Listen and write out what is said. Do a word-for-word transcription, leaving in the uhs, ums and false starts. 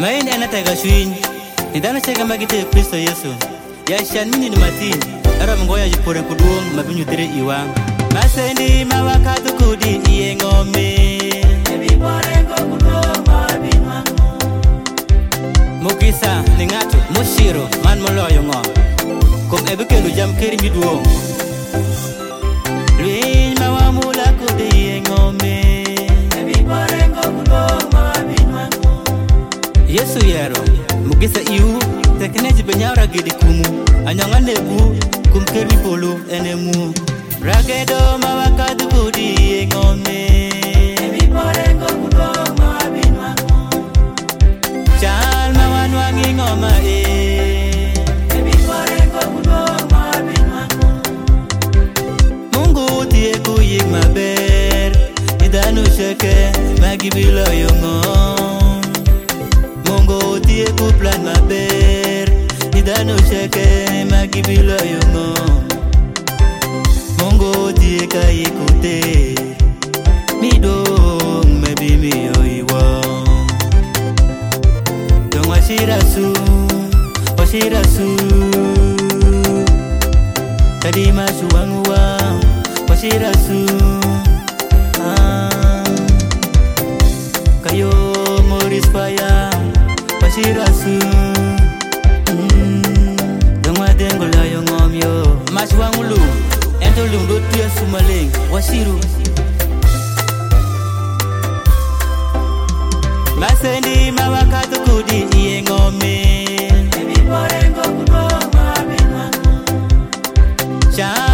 Main ena tega swing. Nidana chega magite Kristo Yesu. Ya shan mini ni matin. Ara mngoya jipore kuduong mabinyu tere iwang. Masendi mawakatu kudi iye ngome. Ebi pore ko kuduong mabinyu. Mukisa ningatu mushiro man moloyo ngom. Kum ebe kelu jam keri miduong. Luin mawamula kudi iye ngome. Ebi pore ko kuduong mabinyu. Yesu yero mukisa iu tekneji benyara gidi kumu. Anyonga nebu kum keri polo enemu. Ragedo mawakatu kudi iye ngome. Ebi pore ko kuduong mabinyu. Chal mawanwangi ngoma e. Ebi pore ko kuduong mabinyu. Mungu tie kuyik maber. Idanu sheke magibilo yongom. Mungu tie kuplan maber. Idanu sheke magibilo yongom. Mungu tie kayikute. Midong mebi miyo iwong. Washirasu, washirasu Kadima suwangwa, washirasu ah. Kayo moris paya, washirasu mm. Dongwa dengola yung omyo Maswangulu, ento lungdo tuya sumaling Washiru Masendi mawakatu kudi iye ngome. Ebi pore ko kuduong mabinyu.